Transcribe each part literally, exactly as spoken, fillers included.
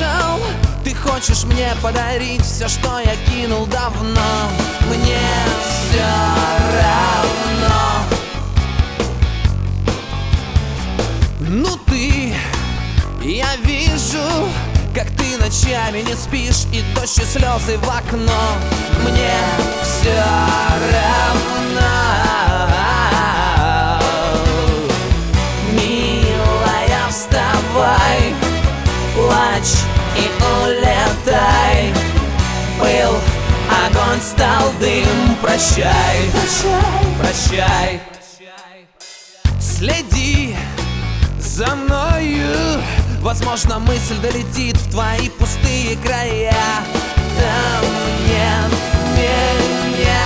слышал, ты хочешь мне подарить все, что я кинул давно. Мне все равно. Ну ты, я вижу, как ты ночами не спишь, и дождь и слезы в окно. Мне все равно. Милая, вставай, плачь и улетай. Был огонь, стал дым, прощай, прощай, прощай. Следи за мною, возможно, мысль долетит в твои пустые края. Там нет меня.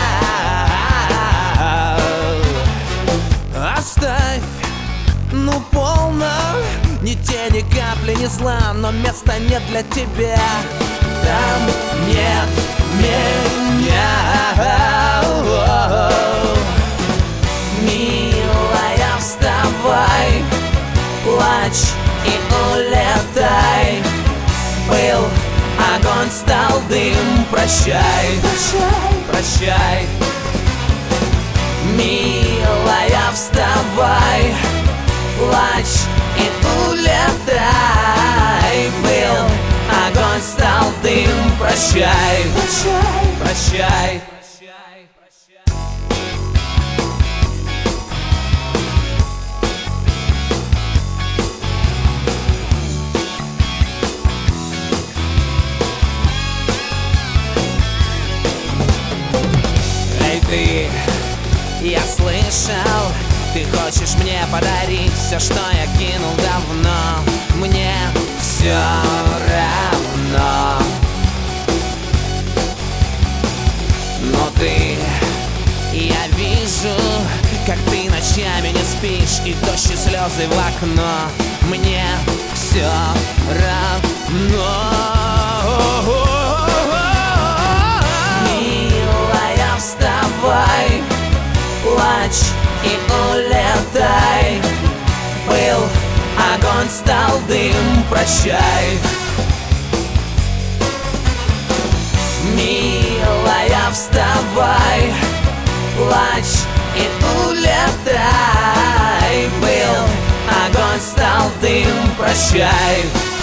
Оставь, ну полно, ни тени, капли, ни зла, но места нет для тебя. Там нет меня. Милая, вставай, плачь и улетай. Был огонь, стал дым, прощай, прощай. Милая, вставай, плачь и улетай. Был огонь, стал дым, прощай, прощай. Ты, я слышал, ты хочешь мне подарить все, что я кинул давно. Мне все равно. Но ты, я вижу, как ты ночами не спишь, и дождь и слезы в окно. Мне все равно. Вставай, плачь и улетай. Был огонь, стал дым, прощай. Милая, вставай, плачь и улетай. Был огонь, стал дым, прощай.